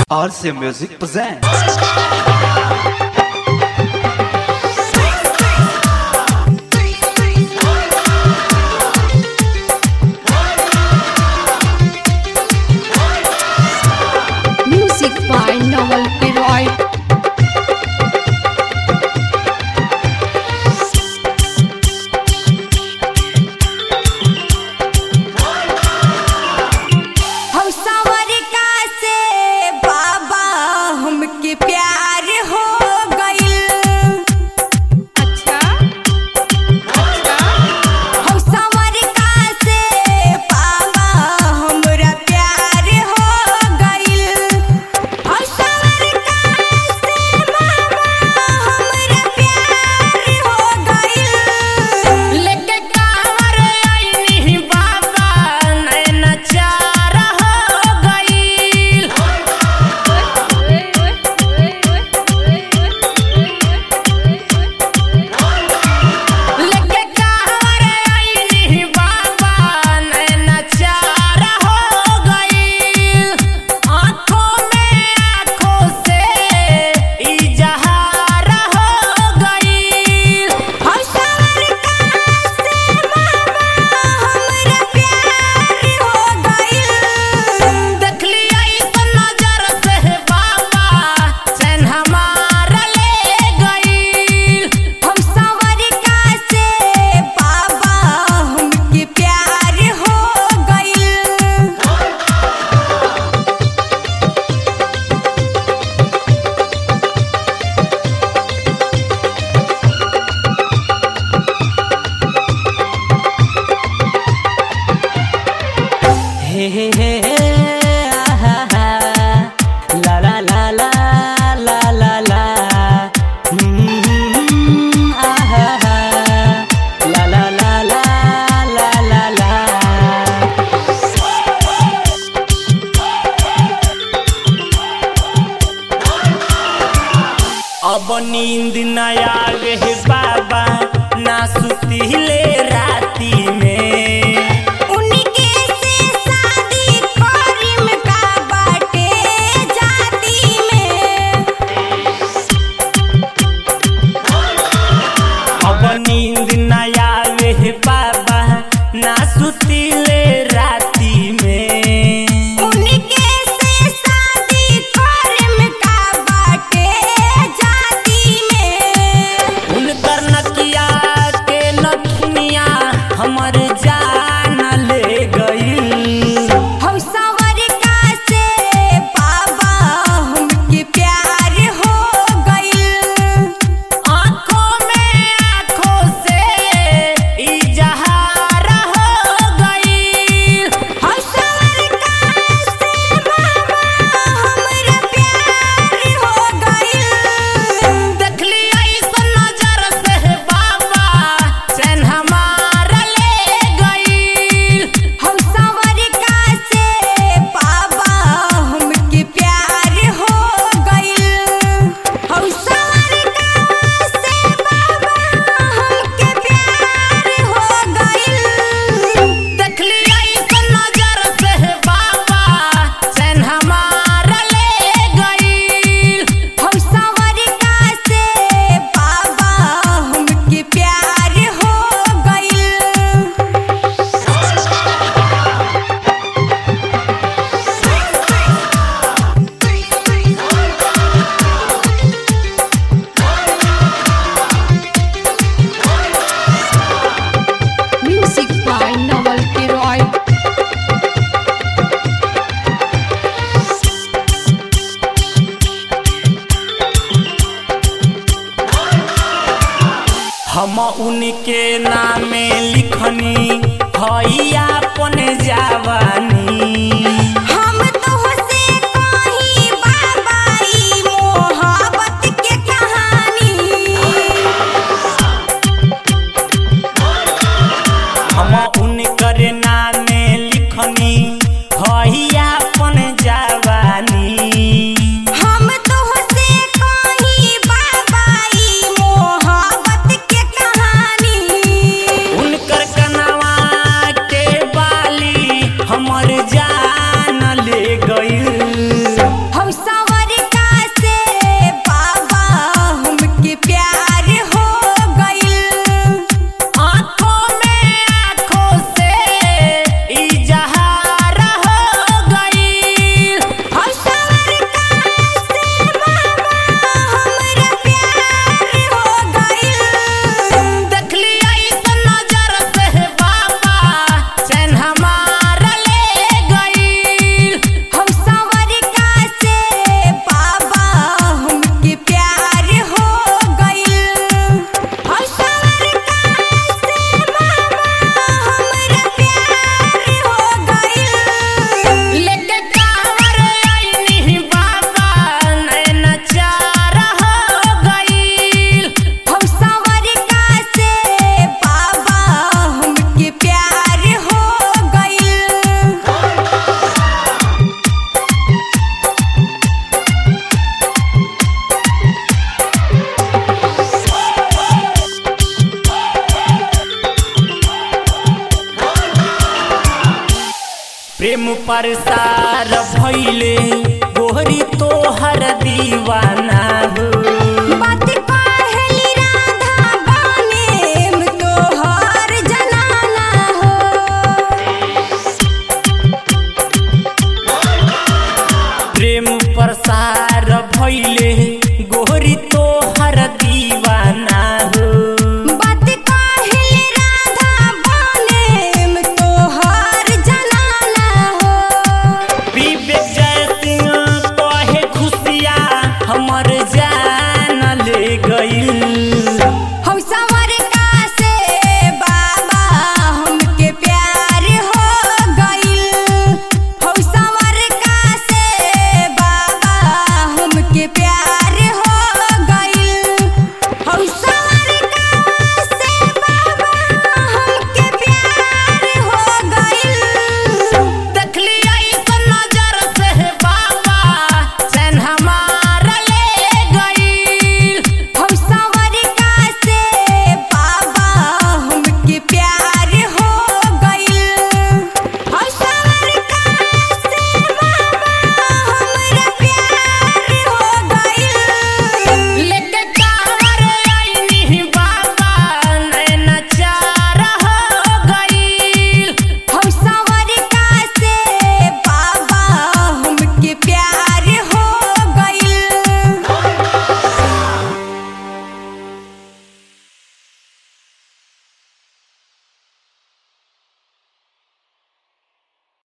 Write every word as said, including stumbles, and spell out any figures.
R C Music presents. Music by Noel Piroy. हम सावरिका से बाबा हमके प्यार हो गइल। अच्छा अच्छा हम सावरिका से बाबा हमरा प्यार हो गइल। हम सावरिका से बाबा हमरा प्यार हो गइल। लेके कांवर आईनी बाबा नैना चारा हो गइल। लेके कांवर आईनी बाबा नैना चारा हो गइल। आँखों में आँखों से इजहार हो गइल। हम सावरिका से बाबा हमरा प्यार हो गइल। देखली ऐसन नजर से बाबा चैन हमारा ले गइल। हम सावरिका से बाबा हमके प्यार हो गइल। हे हे हे आहा हा ला ला ला ला ला ला ला हम्म, आहा हा ला ला ला ला ला ला ला। अब नींद न आवे हे बाबा ना सुतिले राती में। उनके से शादी करीम का बाटे जाती में। अब नींद न आवे हे बाबा ना सुतिले राती में। उनके से शादी करीम का बाटे जाती में। उनकर नकिया के नथुनिया हमर जान ले गइल। हम सावरिका से बाबा हमके प्यार हो गइल। आँखों में आँखों से इजहार हो गइल। हम सावरिका से बाबा हमरा प्यार हो गइल। देखली ऐसन नजर से बाबा चैन हमारा ले गइल। हम सावरिका से बाबा हमके प्यार हो गइल। हम सावरिका से बाबा हमके प्यार हो गइल। देखली ऐसन नजर से बाबा चैन हमारा ले गइल। हम सावरिका से बाबा हमके प्यार हो गइल। Music by Noel Piroy. हम उनके नामे लिखनी हई अपन जवानी। हम तोहसे कहीं बाबा ई मोहब्बत के कहानी। हम उनकर नामे लिखनी हई अपन जवानी। हम तोहसे कहीं बाबा ई मोहब्बत के कहानी। उनकर कनवा के बाली हम प्रसार भइले गोहरी तोहर दीवाना हो। बात कहली राधा बनेम तोहर जनाना हो। प्रेम प्रसार भइले